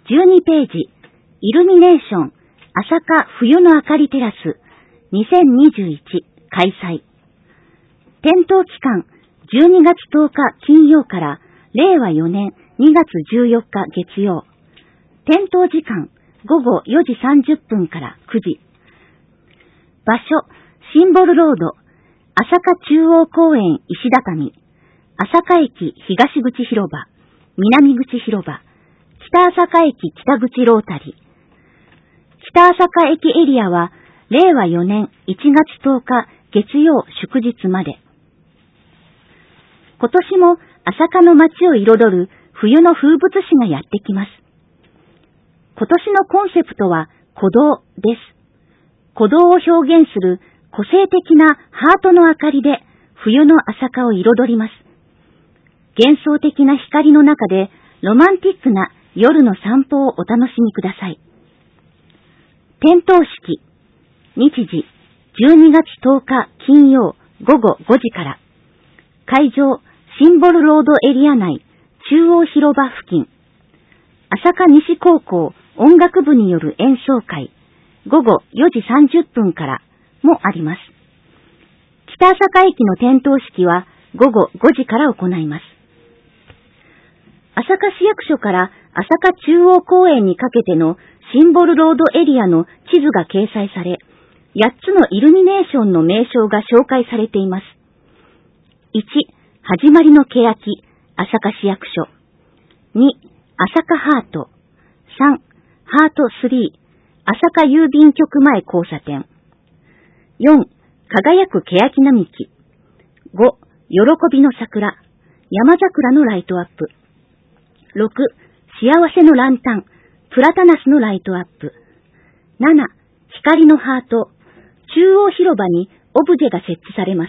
12ページ、イルミネーション、朝霞冬の明かりテラス、2021開催。点灯期間、12月10日金曜から令和4年2月14日月曜。点灯時間、午後4時30分から9時。場所、シンボルロード、朝霞中央公園石畳、朝霞駅東口広場、南口広場、北朝霞駅北口ロータリー。北朝霞駅エリアは、令和4年1月10日月曜祝日まで。今年も朝霞の街を彩る冬の風物詩がやってきます。今年のコンセプトは鼓動です。鼓動を表現する個性的なハートの明かりで冬の朝霞を彩ります。幻想的な光の中でロマンティックな夜の散歩をお楽しみください。点灯式、日時12月10日金曜午後5時から。会場、シンボルロードエリア内、中央広場付近。朝霞西高校音楽部による演奏会、午後4時30分からもあります。北朝霞駅の点灯式は午後5時から行います。朝霞市役所から朝霞中央公園にかけてのシンボルロードエリアの地図が掲載され、8つのイルミネーションの名称が紹介されています。1、始まりの欅、朝霞市役所。2、朝霞ハート。3、ハート3、朝霞郵便局前交差点。4、輝く欅並木。5、喜びの桜、山桜のライトアップ。6、幸せのランタン、プラタナスのライトアップ。7、光のハート、中央広場にオブジェが設置されます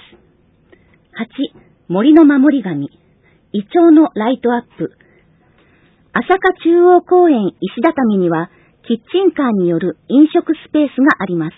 。8、森の守り神、イチョウのライトアップ。朝霞中央公園石畳にはキッチンカーによる飲食スペースがあります。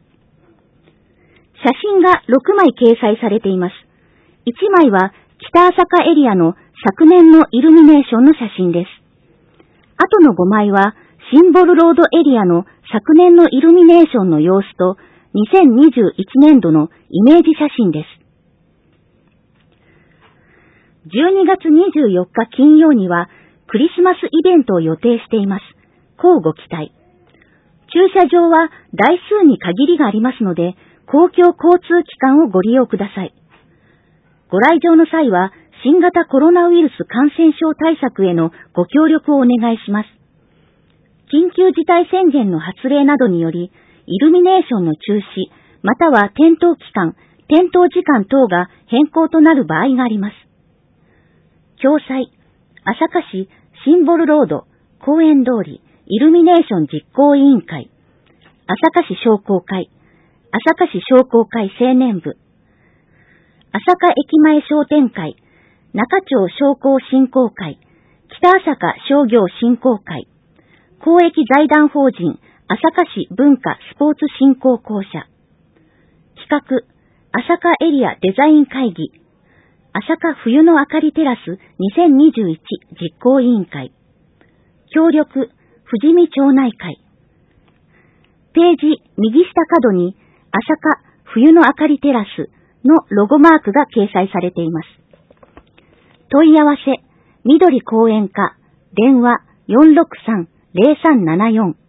写真が6枚掲載されています。1枚は北朝霞エリアの昨年のイルミネーションの写真です。あとの5枚はシンボルロードエリアの昨年のイルミネーションの様子と2021年度のイメージ写真です。12月24日金曜にはクリスマスイベントを予定しています。乞うご期待。駐車場は台数に限りがありますので、公共交通機関をご利用ください。ご来場の際は、新型コロナウイルス感染症対策へのご協力をお願いします。緊急事態宣言の発令などにより、イルミネーションの中止、または点灯期間、点灯時間等が変更となる場合があります。共催、朝霞市シンボルロード、公園通り、イルミネーション実行委員会、朝霞市商工会、朝霞市商工会青年部、朝霞駅前商店会、中町商工振興会、北朝霞商業振興会、公益財団法人朝霞市文化スポーツ振興公社、企画、朝霞エリアデザイン会議、朝霞冬の明かりテラス2021実行委員会、協力、富士見町内会。ページ右下角に朝霞冬の明かりテラスのロゴマークが掲載されています。問い合わせ、緑公園課、電話463-0374